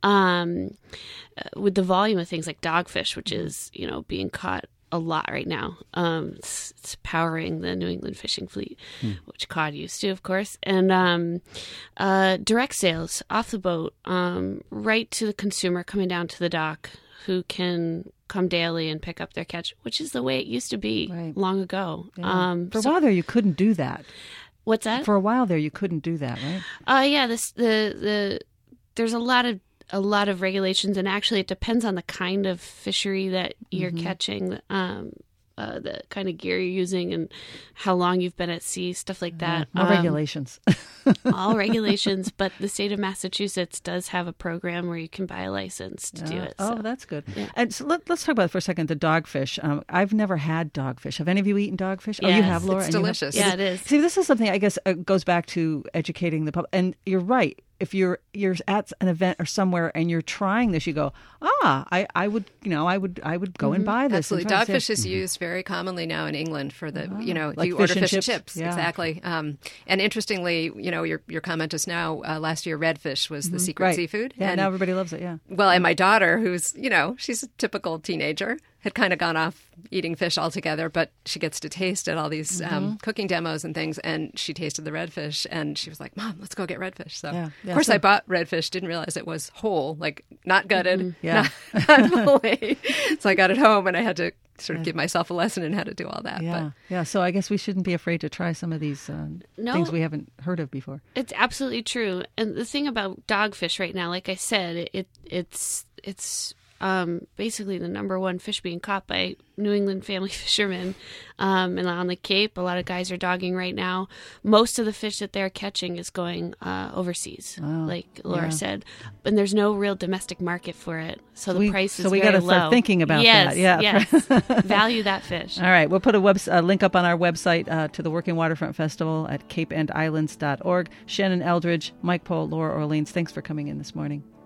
um, uh, with the volume of things like dogfish, which is, you know, being caught a lot right now. Um, it's, it's powering the New England fishing fleet, hmm. which cod used to, of course. And um, uh, direct sales off the boat, um, right to the consumer coming down to the dock, who can come daily and pick up their catch, which is the way it used to be right. long ago. Yeah. Um, For a so, while there, you couldn't do that. What's that? For a while there, you couldn't do that, right? Uh, yeah, this, the the there's a lot of a lot of regulations, and actually it depends on the kind of fishery that you're mm-hmm. catching, um, uh, the kind of gear you're using and how long you've been at sea, stuff like that. Yeah, all um, regulations. all regulations, but the state of Massachusetts does have a program where you can buy a license to uh, do it. Oh, so. that's good. Yeah. And so let, let's talk about for a second the dogfish. Um, I've never had dogfish. Have any of you eaten dogfish? Yes. Oh, you have, Laura? It's and delicious. Yeah, it is. See, this is something I guess uh, goes back to educating the public. And you're right. If you're you're at an event or somewhere and you're trying this, you go, ah, I, I would, you know, I would I would go mm-hmm. and buy this. Absolutely, dogfish is mm-hmm. used very commonly now in England for the, oh, you know, like you fish order and fish chips. and chips, yeah. exactly. Um, and interestingly, you know, your your comment just now, uh, last year redfish was the mm-hmm. secret right. seafood. Yeah, and, now everybody loves it. Yeah. Well, and my daughter, who's you know, she's a typical teenager, had kind of gone off eating fish altogether, but she gets to taste at all these mm-hmm. um, cooking demos and things, and she tasted the redfish, and she was like, Mom, let's go get redfish. So, yeah, yeah, of course, so- I bought redfish, didn't realize it was whole, like not gutted, mm-hmm. yeah. not, not fully. So I got it home, and I had to sort of yeah. give myself a lesson in how to do all that. Yeah, but. yeah. So I guess we shouldn't be afraid to try some of these uh, no, things we haven't heard of before. It's absolutely true. And the thing about dogfish right now, like I said, it it's it's um, basically the number one fish being caught by New England family fishermen. Um, and on the Cape, a lot of guys are dogging right now. Most of the fish that they're catching is going uh, overseas, oh, like Laura yeah. said. And there's no real domestic market for it. So the we, price is so we very gotta low. start thinking about yes, that. Yeah, yes. Value that fish. All right. We'll put a web, uh, link up on our website uh, to the Working Waterfront Festival at cape and islands dot org. Shannon Eldridge, Mike Pohl, Laura Orleans, thanks for coming in this morning.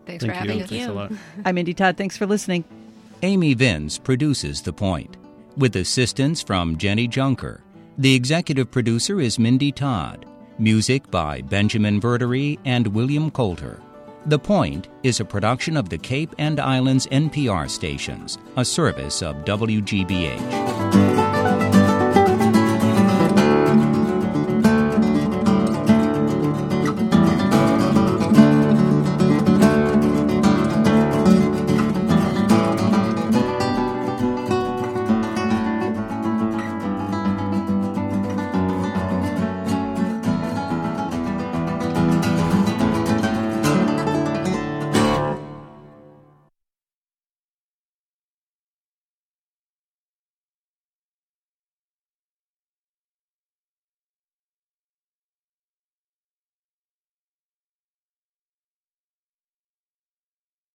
Thanks Thank for having you. us. Thanks a lot. I'm Mindy Todd. Thanks for listening. Amy Vince produces The Point, with assistance from Jenny Junker. The executive producer is Mindy Todd. Music by Benjamin Verdery and William Coulter. The Point is a production of the Cape and Islands N P R stations, a service of W G B H.